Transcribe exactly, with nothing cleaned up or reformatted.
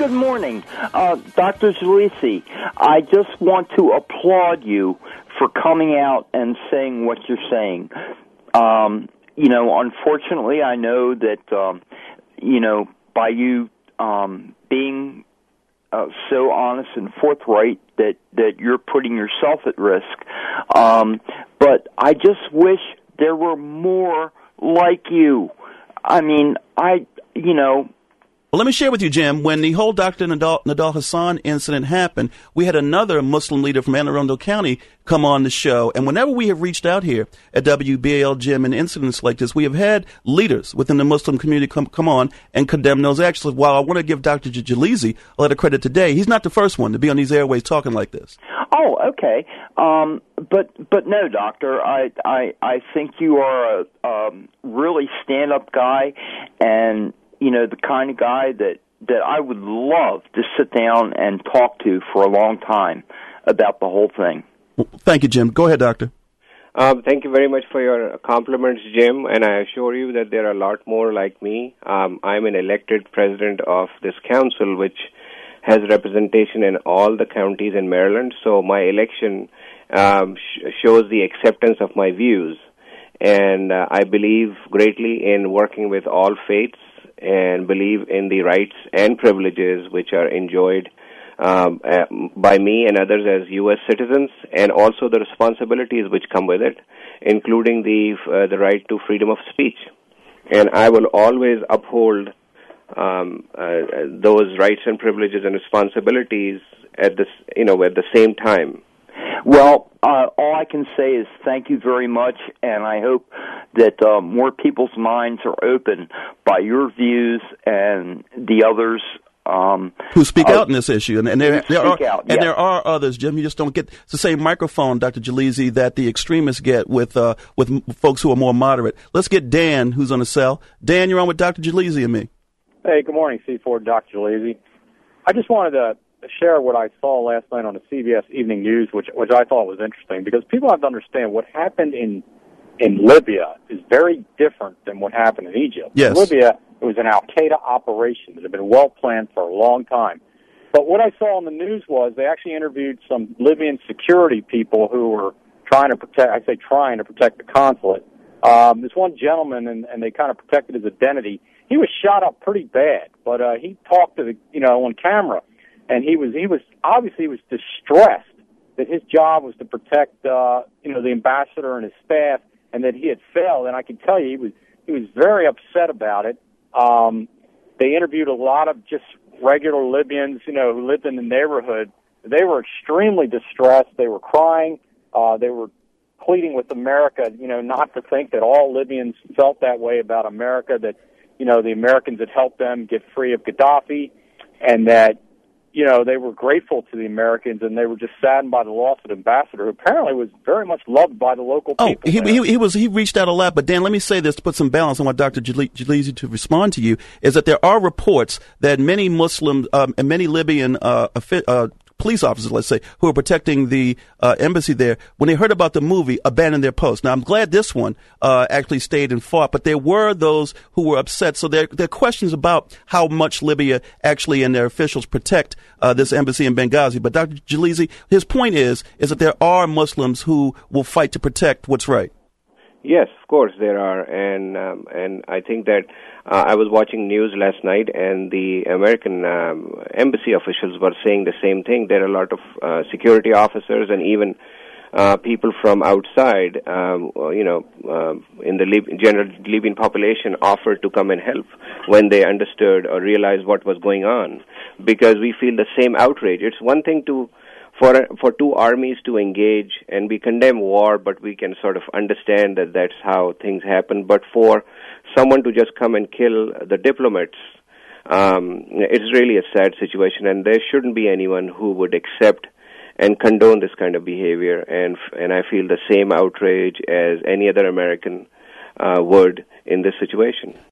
good morning. Uh, Doctor Zalisi, I just want to applaud you for coming out and saying what you're saying. Um, you know, unfortunately, I know that, um, you know, by you um, being uh, so honest and forthright that, that you're putting yourself at risk. Um, but I just wish there were more like you. I mean, I, you know... Well, let me share with you, Jim, when the whole Doctor Nadal, Nadal Hassan incident happened, we had another Muslim leader from Anne Arundel County come on the show. And whenever we have reached out here at W B A L, Jim, in incidents like this, we have had leaders within the Muslim community come, come on and condemn those actions. While I want to give Doctor Jaleesi a lot of credit today, he's not the first one to be on these airways talking like this. Oh, okay. Um, but but no, Doctor, I, I, I think you are a um, really stand-up guy, and you know, the kind of guy that, that I would love to sit down and talk to for a long time about the whole thing. Well, thank you, Jim. Go ahead, Doctor. Um, thank you very much for your compliments, Jim, and I assure you that there are a lot more like me. Um, I'm an elected president of this council, which has representation in all the counties in Maryland, so my election um, sh- shows the acceptance of my views. And uh, I believe greatly in working with all faiths, and believe in the rights and privileges which are enjoyed um, uh, by me and others as U S citizens, and also the responsibilities which come with it, including the uh, the right to freedom of speech. And I will always uphold um, uh, those rights and privileges and responsibilities at this, you know, at the same time. Well, uh, all I can say is thank you very much, and I hope that uh, more people's minds are open by your views and the others um, who speak uh, out in this issue. And, and there, there are out, and yes. there are others, Jim. You just don't get the same microphone, Doctor Jaleesi, that the extremists get with uh, with folks who are more moderate. Let's get Dan, who's on the cell. Dan, you're on with Doctor Jaleesi and me. Hey, good morning, C four, Doctor Jaleesi. I just wanted to share what I saw last night on the C B S Evening News, which which I thought was interesting, because people have to understand what happened in in Libya is very different than what happened in Egypt. Yes. In Libya, it was an Al-Qaeda operation that had been well planned for a long time. But what I saw on the news was they actually interviewed some Libyan security people who were trying to protect, I say trying to protect the consulate. Um, this one gentleman, and, and they kind of protected his identity, he was shot up pretty bad, but uh, he talked to the, you know, on camera. And he was, he was, obviously he was distressed that his job was to protect, uh, you know, the ambassador and his staff, and that he had failed. And I can tell you, he was, he was very upset about it. Um, they interviewed a lot of just regular Libyans, you know, who lived in the neighborhood. They were extremely distressed. They were crying. Uh, they were pleading with America, you know, not to think that all Libyans felt that way about America, that, you know, the Americans had helped them get free of Gaddafi, and that, you know, they were grateful to the Americans, and they were just saddened by the loss of the ambassador, who apparently was very much loved by the local oh, people. He, he, he was he reached out a lot. But Dan, let me say this to put some balance on what Doctor Jaleesi to respond to you is that there are reports that many Muslim um, and many Libyan uh, uh, police officers, let's say, who are protecting the uh, embassy there, when they heard about the movie, abandoned their post. Now, I'm glad this one uh, actually stayed and fought, but there were those who were upset. So there, there are questions about how much Libya actually and their officials protect uh, this embassy in Benghazi. But Doctor Jaleesi, his point is, is that there are Muslims who will fight to protect what's right. Yes, of course there are, and um, and I think that uh, I was watching news last night, and the American um, embassy officials were saying the same thing. There are a lot of uh, security officers and even uh, people from outside, um, you know, uh, in the Lib- general Libyan population offered to come and help when they understood or realized what was going on, because we feel the same outrage. It's one thing to For for two armies to engage, and we condemn war, but we can sort of understand that that's how things happen. But for someone to just come and kill the diplomats, um, it's really a sad situation, and there shouldn't be anyone who would accept and condone this kind of behavior. And and I feel the same outrage as any other American uh, would in this situation.